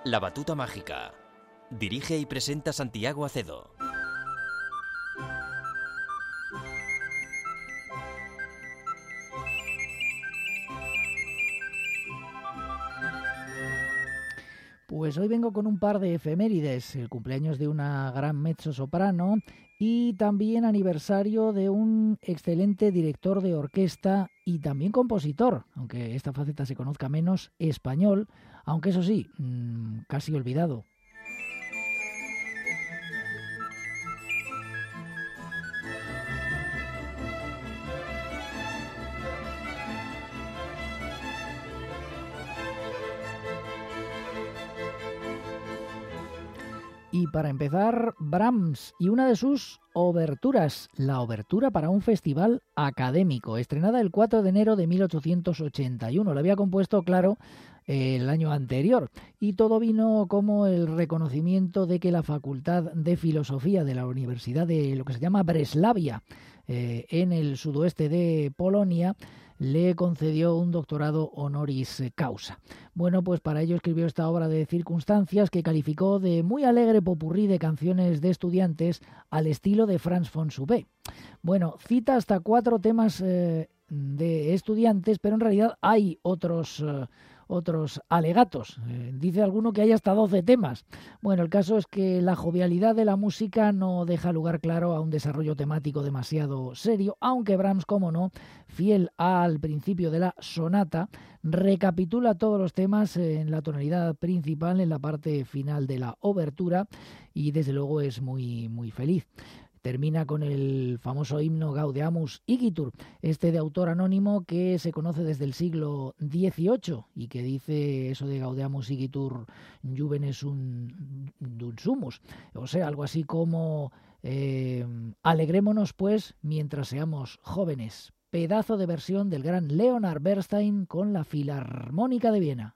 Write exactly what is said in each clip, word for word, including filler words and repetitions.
La Batuta Mágica. Dirige y presenta Santiago Acedo. Pues hoy vengo con un par de efemérides, el cumpleaños de una gran mezzosoprano y también aniversario de un excelente director de orquesta y también compositor, aunque esta faceta se conozca menos, español, aunque eso sí, mmm, casi olvidado. Y para empezar, Brahms y una de sus oberturas, la obertura para un festival académico, estrenada el cuatro de enero de mil ochocientos ochenta y uno. La había compuesto, claro, el año anterior. Y todo vino como el reconocimiento de que la Facultad de Filosofía de la Universidad de lo que se llama Breslavia, eh, en el sudoeste de Polonia, le concedió un doctorado honoris causa. Bueno, pues para ello escribió esta obra de circunstancias que calificó de muy alegre popurrí de canciones de estudiantes al estilo de Franz von Subé. Bueno, cita hasta cuatro temas eh, de estudiantes, pero en realidad hay otros... Eh, otros alegatos. Eh, dice alguno que hay hasta doce temas. Bueno, el caso es que la jovialidad de la música no deja lugar claro a un desarrollo temático demasiado serio, aunque Brahms, como no, fiel al principio de la sonata, recapitula todos los temas en la tonalidad principal, en la parte final de la obertura, y desde luego es muy, muy feliz. Termina con el famoso himno Gaudeamus Igitur, este de autor anónimo que se conoce desde el siglo dieciocho y que dice eso de Gaudeamus Igitur Juvenes dun sumus, o sea, algo así como eh, alegrémonos pues mientras seamos jóvenes. Pedazo de versión del gran Leonard Bernstein con la Filarmónica de Viena.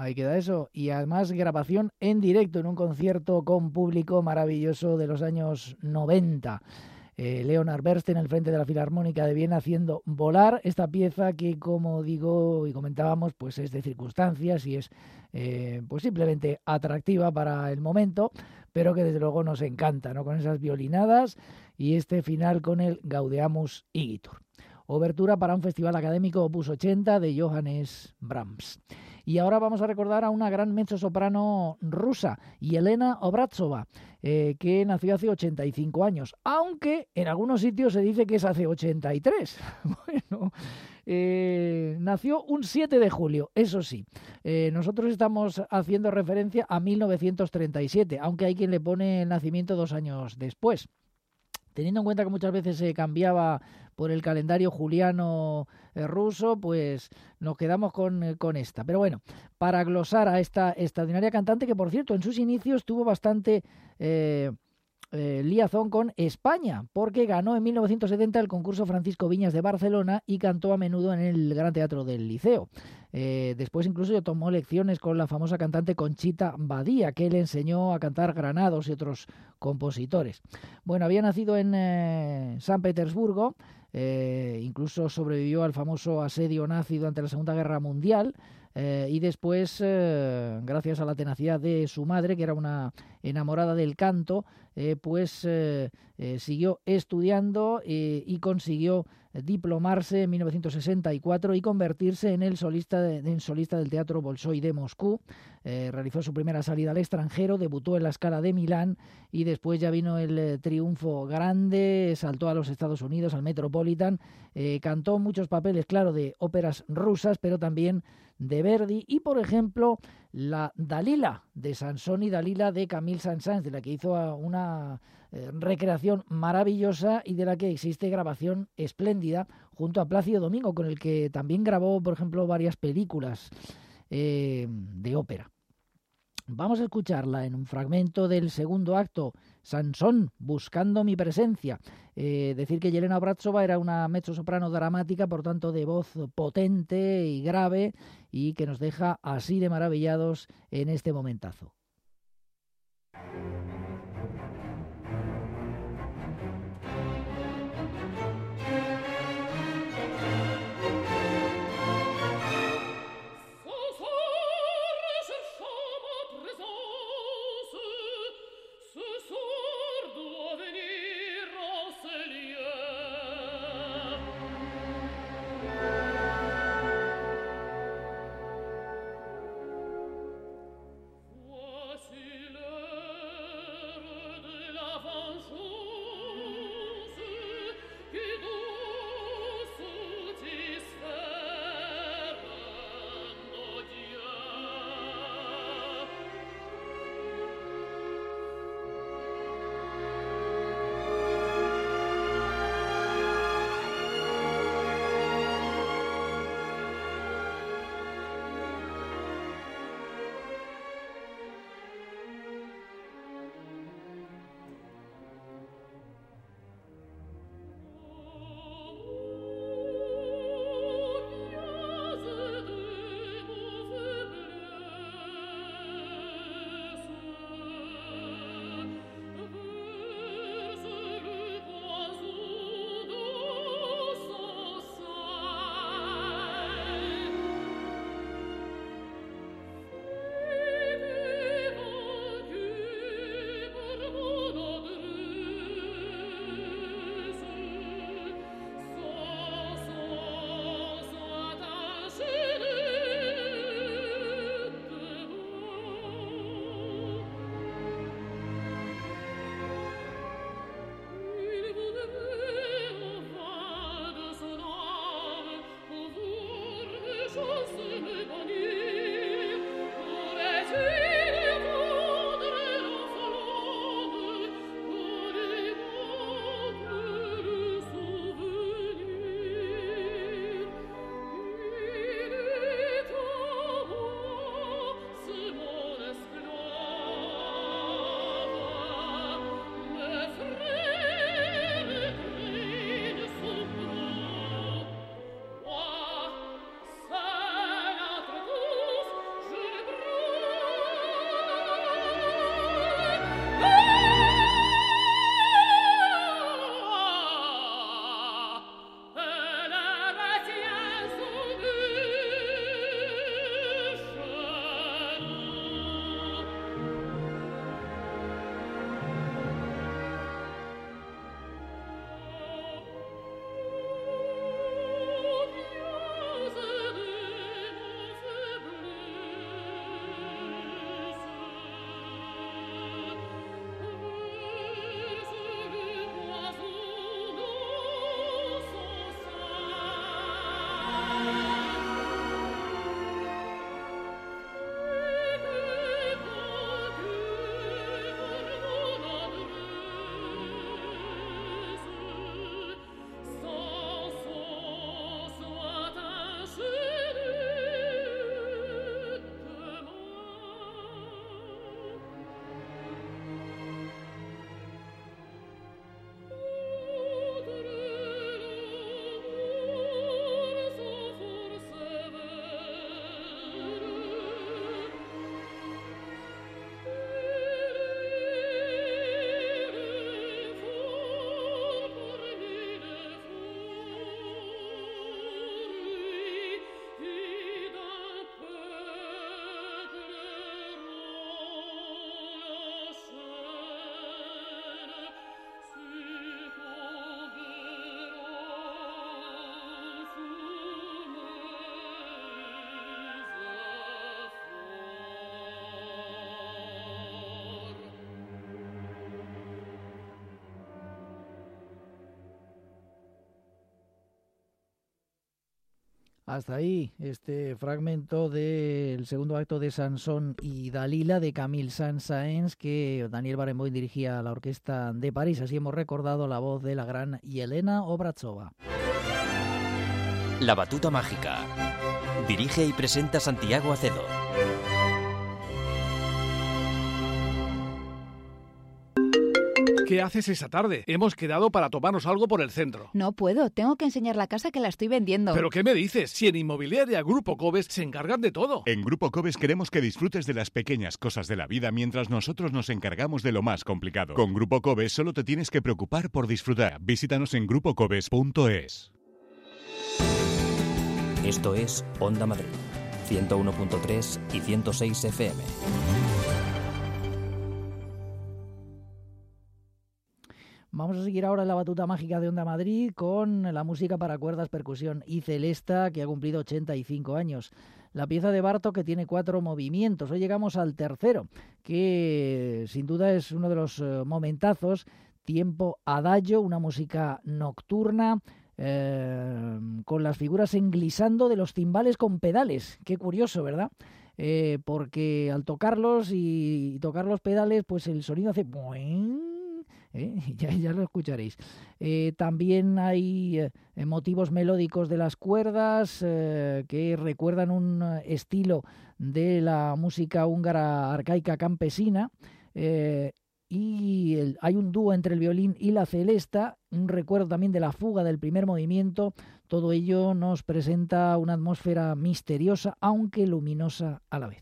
ahí queda eso. Y además grabación en directo en un concierto con público maravilloso de los años noventa. Eh, Leonard Bernstein en el frente de la Filarmónica de Viena haciendo volar esta pieza que, como digo y comentábamos, pues es de circunstancias y es eh, pues simplemente atractiva para el momento, pero que desde luego nos encanta, ¿no? Con esas violinadas y este final con el Gaudeamus Igitur. Obertura para un festival académico opus ochenta de Johannes Brahms. Y ahora vamos a recordar a una gran mezzosoprano rusa, Yelena Obraztsova, eh, que nació hace ochenta y cinco años, aunque en algunos sitios se dice que es hace ochenta y tres. Bueno, eh, nació un siete de julio, eso sí. Eh, nosotros estamos haciendo referencia a mil novecientos treinta y siete, aunque hay quien le pone el nacimiento dos años después. Teniendo en cuenta que muchas veces se cambiaba por el calendario juliano eh, ruso, pues nos quedamos con, eh, con esta. Pero bueno, para glosar a esta extraordinaria cantante, que por cierto en sus inicios tuvo bastante eh, eh, liazón con España, porque ganó en mil novecientos setenta el concurso Francisco Viñas de Barcelona y cantó a menudo en el Gran Teatro del Liceo. Eh, después incluso tomó lecciones con la famosa cantante Conchita Badía, que le enseñó a cantar Granados y otros compositores. Bueno, había nacido en eh, San Petersburgo, eh, incluso sobrevivió al famoso asedio nazi durante la Segunda Guerra Mundial, eh, y después, eh, gracias a la tenacidad de su madre, que era una enamorada del canto, eh, pues eh, eh, siguió estudiando eh, y consiguió diplomarse en mil novecientos sesenta y cuatro y convertirse en el solista, de, en solista del Teatro Bolshoi de Moscú. Eh, realizó su primera salida al extranjero, debutó en la Scala de Milán y después ya vino el eh, triunfo grande, saltó a los Estados Unidos, al Metropolitan, eh, cantó muchos papeles, claro, de óperas rusas, pero también de Verdi y, por ejemplo, la Dalila de Sansón y Dalila de Camille Saint-Saëns, de la que hizo una eh, recreación maravillosa y de la que existe grabación espléndida junto a Plácido Domingo, con el que también grabó, por ejemplo, varias películas eh, de ópera. Vamos a escucharla en un fragmento del segundo acto, Sansón, buscando mi presencia. Eh, decir que Yelena Obraztsova era una mezzosoprano dramática, por tanto de voz potente y grave, y que nos deja así de maravillados en este momentazo. Whoa. Hasta ahí este fragmento del segundo acto de Sansón y Dalila de Camille Saint-Saëns, que Daniel Barenboim dirigía a la Orquesta de París. Así hemos recordado la voz de la gran Yelena Obrazova. La batuta mágica. Dirige y presenta Santiago Acedo. ¿Qué haces esa tarde? Hemos quedado para tomarnos algo por el centro. No puedo, tengo que enseñar la casa que la estoy vendiendo. ¿Pero qué me dices? Si en Inmobiliaria Grupo Cobes se encargan de todo. En Grupo Cobes queremos que disfrutes de las pequeñas cosas de la vida mientras nosotros nos encargamos de lo más complicado. Con Grupo Cobes solo te tienes que preocupar por disfrutar. Visítanos en grupo cobes punto es. Esto es Onda Madrid, ciento uno punto tres y ciento seis F M. Vamos a seguir ahora en la batuta mágica de Onda Madrid con la música para cuerdas, percusión y celesta, que ha cumplido ochenta y cinco años. La pieza de Bartók, que tiene cuatro movimientos. Hoy llegamos al tercero, que sin duda es uno de los momentazos. Tiempo adagio, una música nocturna, eh, con las figuras englisando de los timbales con pedales. Qué curioso, ¿verdad? Eh, porque al tocarlos y, y tocar los pedales, pues el sonido hace... ¿Eh? Ya, ya lo escucharéis. Eh, también hay eh, motivos melódicos de las cuerdas eh, que recuerdan un estilo de la música húngara arcaica campesina. Eh, y el, hay un dúo entre el violín y la celesta, un recuerdo también de la fuga del primer movimiento. Todo ello nos presenta una atmósfera misteriosa, aunque luminosa a la vez.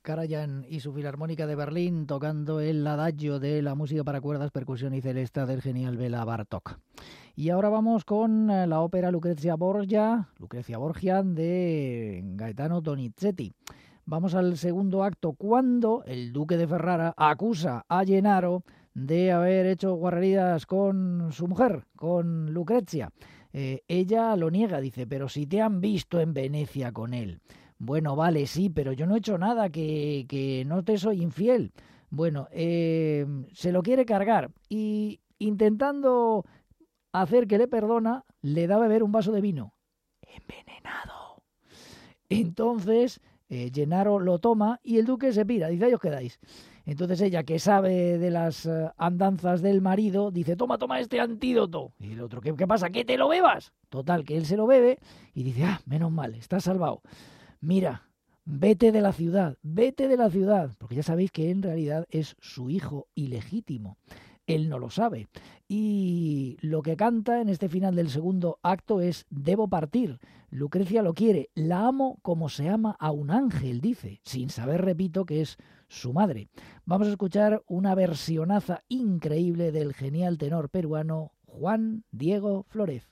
Karajan y su Filarmónica de Berlín tocando el adagio de la música para cuerdas, percusión y celesta del genial Béla Bartók. Y ahora vamos con la ópera Lucrezia Borgia, Lucrezia Borgia de Gaetano Donizetti. Vamos al segundo acto, cuando el duque de Ferrara acusa a Gennaro de haber hecho guarrerías con su mujer, con Lucrezia. Eh, ella lo niega, dice, pero si te han visto en Venecia con él. Bueno, vale, sí, pero yo no he hecho nada, que, que no te soy infiel. Bueno, eh, se lo quiere cargar y intentando hacer que le perdona, le da a beber un vaso de vino envenenado. Entonces eh, Gennaro lo toma y el duque se pira, dice, ahí os quedáis. Entonces ella, que sabe de las uh, andanzas del marido, dice, toma, toma este antídoto. Y el otro, ¿qué, qué pasa? ¿Que te lo bebas? Total, que él se lo bebe y dice, ah, menos mal, estás salvado. Mira, vete de la ciudad, vete de la ciudad, porque ya sabéis que en realidad es su hijo ilegítimo. Él no lo sabe. Y lo que canta en este final del segundo acto es debo partir. Lucrecia lo quiere. La amo como se ama a un ángel, dice, sin saber, repito, que es su madre. Vamos a escuchar una versionaza increíble del genial tenor peruano Juan Diego Flórez.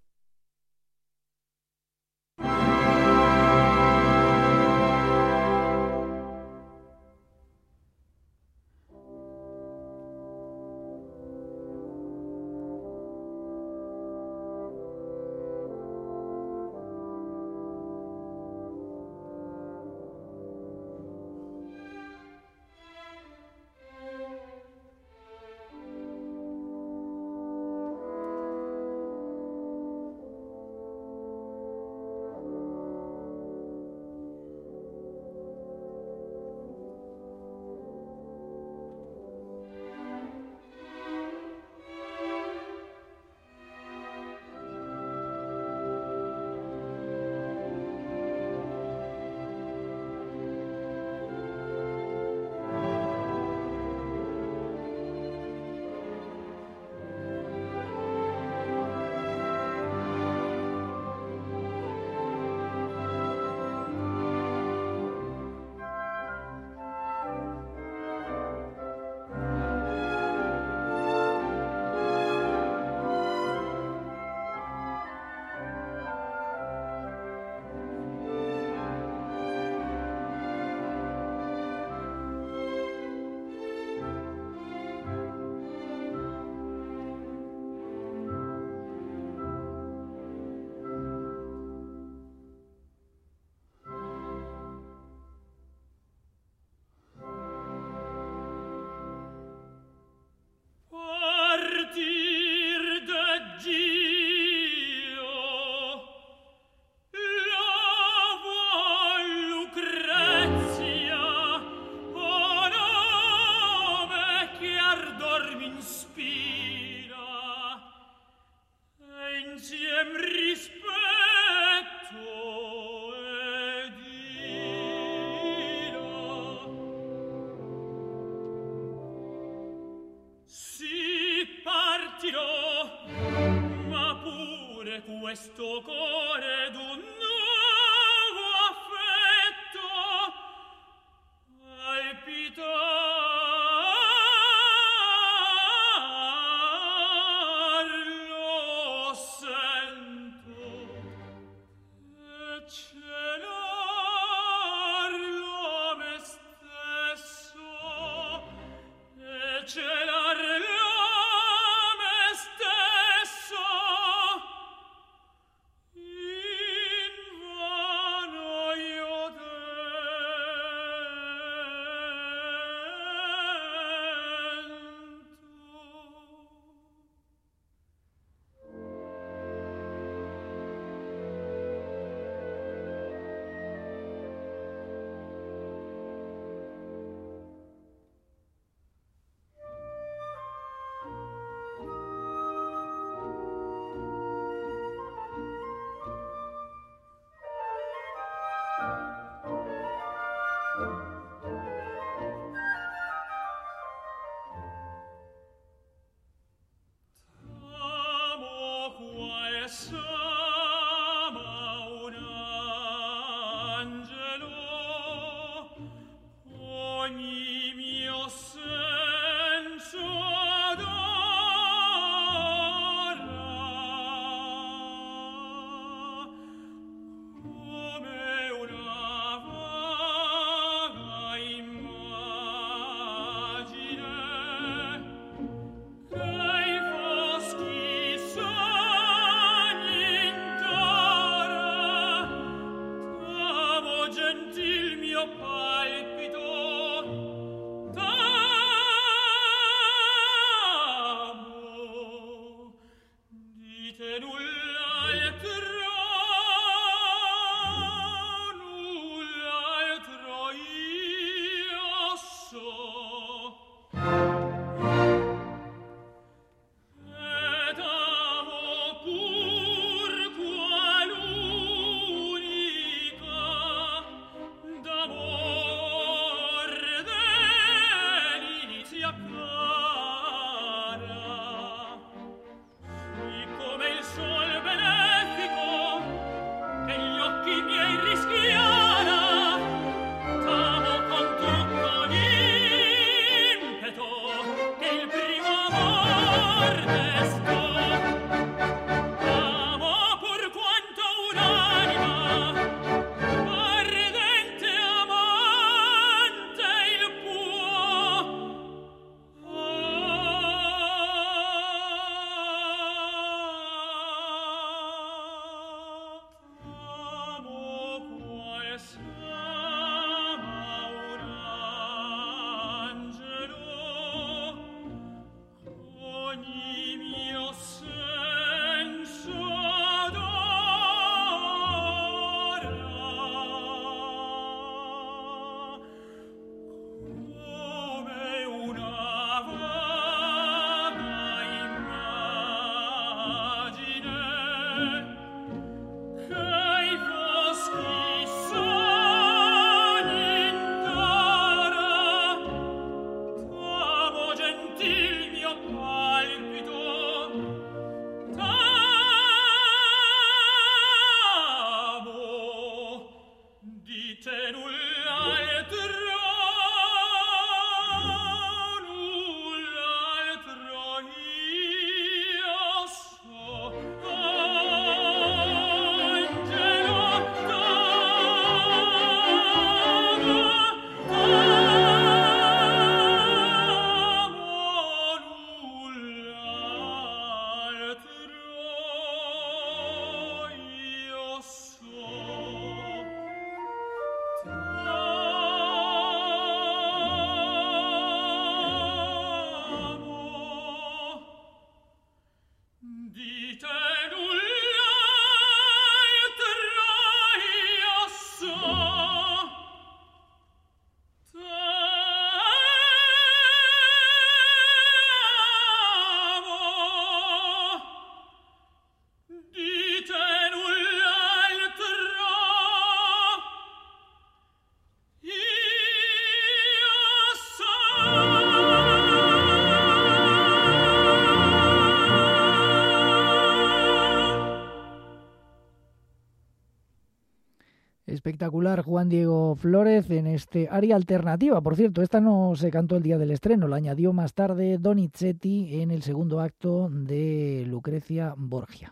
Questo cuore d'un nuovo affetto palpitar lo sento e celar lo me stesso e celar lo me stesso. Espectacular Juan Diego Flórez en este aria alternativa. Por cierto, esta no se cantó el día del estreno, la añadió más tarde Donizetti en el segundo acto de Lucrecia Borgia.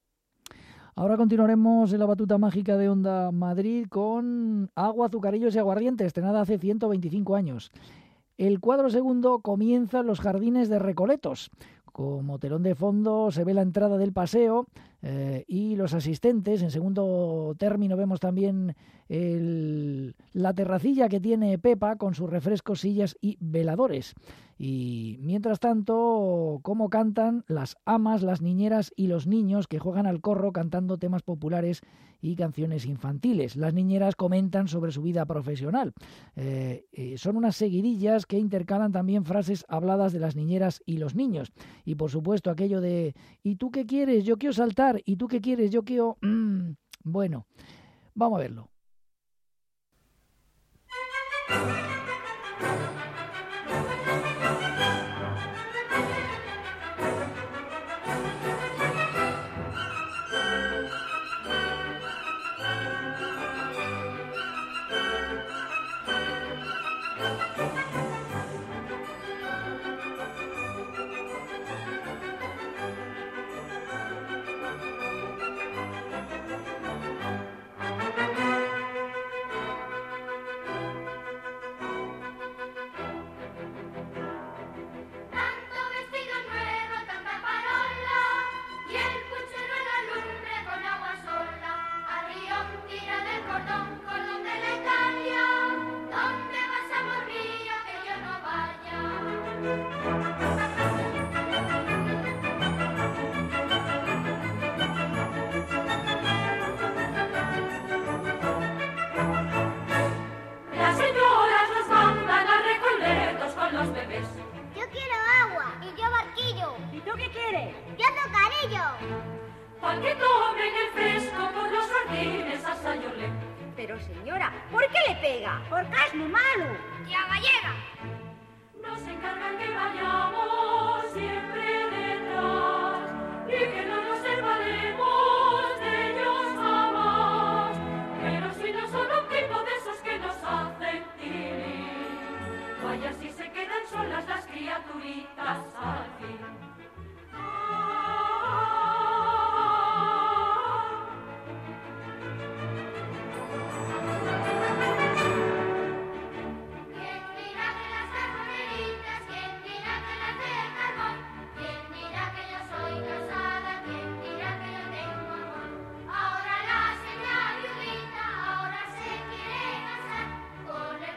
Ahora continuaremos en la batuta mágica de Onda Madrid con Agua, Azucarillos y Aguardiente, estrenada hace ciento veinticinco años. El cuadro segundo comienza en los jardines de Recoletos. Como telón de fondo se ve la entrada del paseo eh, y los asistentes. En segundo término vemos también el, la terracilla que tiene Pepa con sus refrescos, sillas y veladores. Y mientras tanto, cómo cantan las amas, las niñeras y los niños que juegan al corro cantando temas populares y canciones infantiles. Las niñeras comentan sobre su vida profesional. Eh, eh, son unas seguidillas que intercalan también frases habladas de las niñeras y los niños. Y por supuesto aquello de ¿y tú qué quieres? Yo quiero saltar. ¿Y tú qué quieres? Yo quiero... Mm, bueno, vamos a verlo.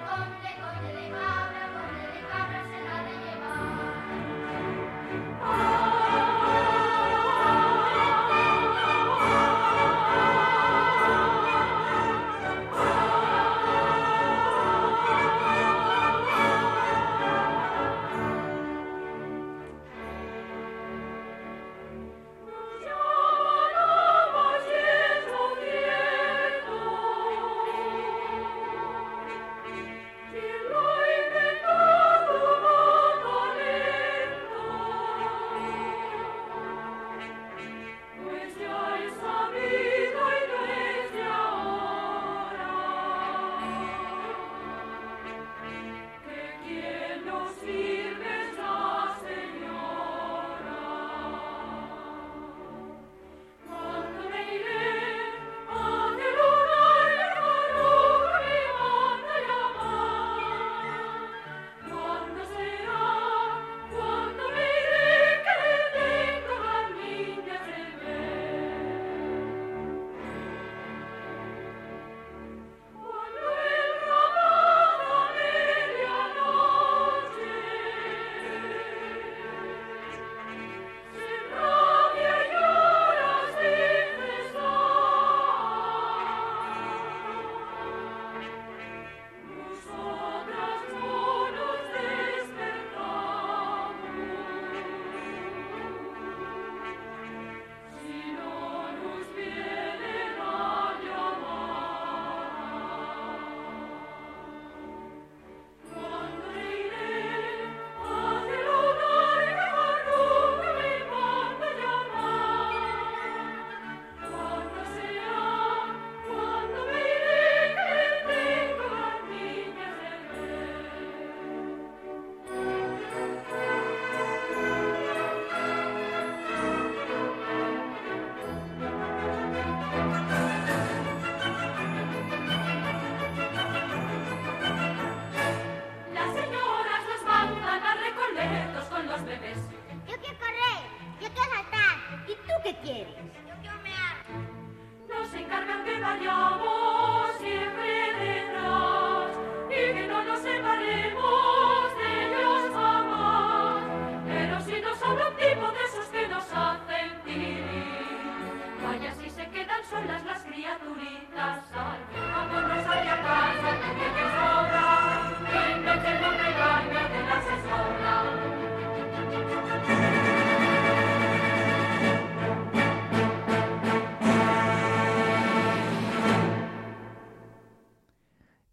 Oh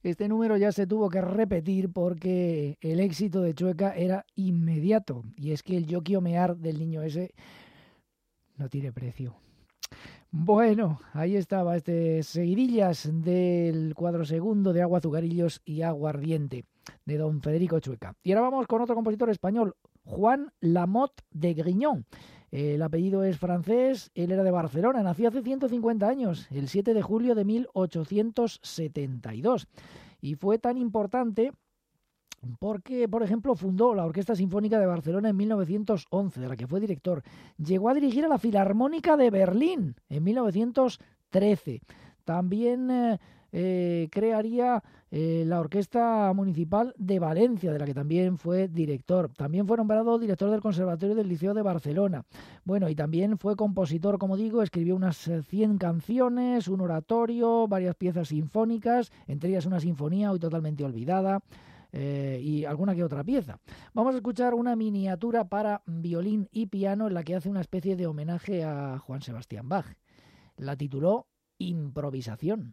Este número ya se tuvo que repetir porque el éxito de Chueca era inmediato. Y es que el Yoki Omear del niño ese no tiene precio. Bueno, ahí estaba este seguidillas del cuadro segundo de Agua, Azucarillos y Aguardiente de don Federico Chueca. Y ahora vamos con otro compositor español, Juan Lamotte de Grignon. El apellido es francés, él era de Barcelona, nació hace ciento cincuenta años, el siete de julio de mil ochocientos setenta y dos. Y fue tan importante porque, por ejemplo, fundó la Orquesta Sinfónica de Barcelona en mil novecientos once, de la que fue director. Llegó a dirigir a la Filarmónica de Berlín en mil novecientos trece. También eh, eh, crearía eh, la Orquesta Municipal de Valencia, de la que también fue director. También fue nombrado director del Conservatorio del Liceo de Barcelona. Bueno, y también fue compositor, como digo, escribió unas cien canciones, un oratorio, varias piezas sinfónicas, entre ellas una sinfonía hoy totalmente olvidada. Eh, y alguna que otra pieza. Vamos a escuchar una miniatura para violín y piano en la que hace una especie de homenaje a Juan Sebastián Bach. La tituló Improvisación.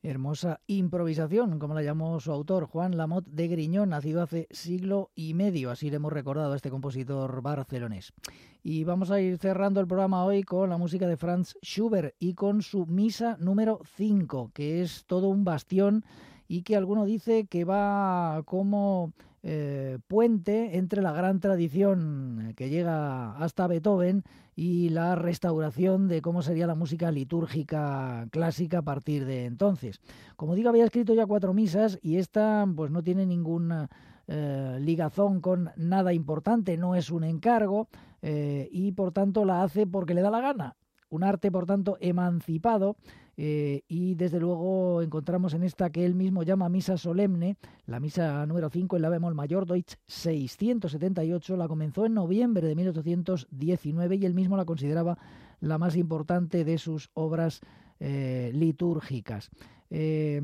Hermosa improvisación, como la llamó su autor, Juan Lamote de Griñón, nacido hace siglo y medio. Así le hemos recordado a este compositor barcelonés. Y vamos a ir cerrando el programa hoy con la música de Franz Schubert y con su Misa número cinco, que es todo un bastión y que alguno dice que va como eh, puente entre la gran tradición que llega hasta Beethoven y la restauración de cómo sería la música litúrgica clásica a partir de entonces. Como digo, había escrito ya cuatro misas y esta pues no tiene ninguna eh, ligazón con nada importante, no es un encargo eh, y por tanto la hace porque le da la gana. Un arte, por tanto, emancipado eh, y, desde luego, encontramos en esta que él mismo llama Misa Solemne, la misa número cinco en la bemol mayor, Deutsch seiscientos setenta y ocho, la comenzó en noviembre de mil ochocientos diecinueve y él mismo la consideraba la más importante de sus obras eh, litúrgicas. Eh,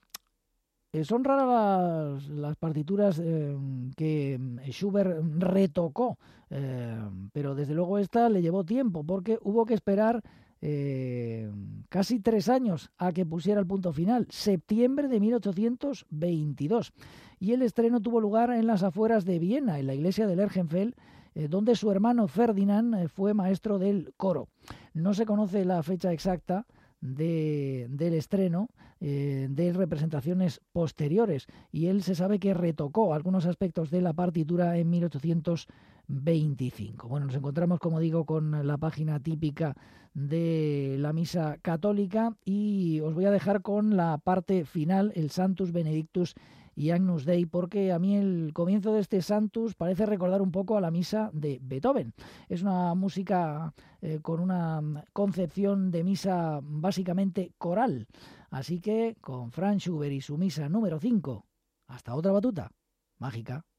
Son raras las, las partituras eh, que Schubert retocó, eh, pero desde luego esta le llevó tiempo porque hubo que esperar eh, casi tres años a que pusiera el punto final, septiembre de mil ochocientos veintidós. Y el estreno tuvo lugar en las afueras de Viena, en la iglesia de Lerchenfeld, eh, donde su hermano Ferdinand eh, fue maestro del coro. No se conoce la fecha exacta De, del estreno eh, de representaciones posteriores y él se sabe que retocó algunos aspectos de la partitura en mil ochocientos veinticinco. Bueno, nos encontramos, como digo, con la página típica de la misa católica y os voy a dejar con la parte final, el Sanctus Benedictus y Agnus Dei, porque a mí el comienzo de este Sanctus parece recordar un poco a la misa de Beethoven. Es una música eh, con una concepción de misa básicamente coral. Así que con Franz Schubert y su misa número cinco, hasta otra batuta mágica.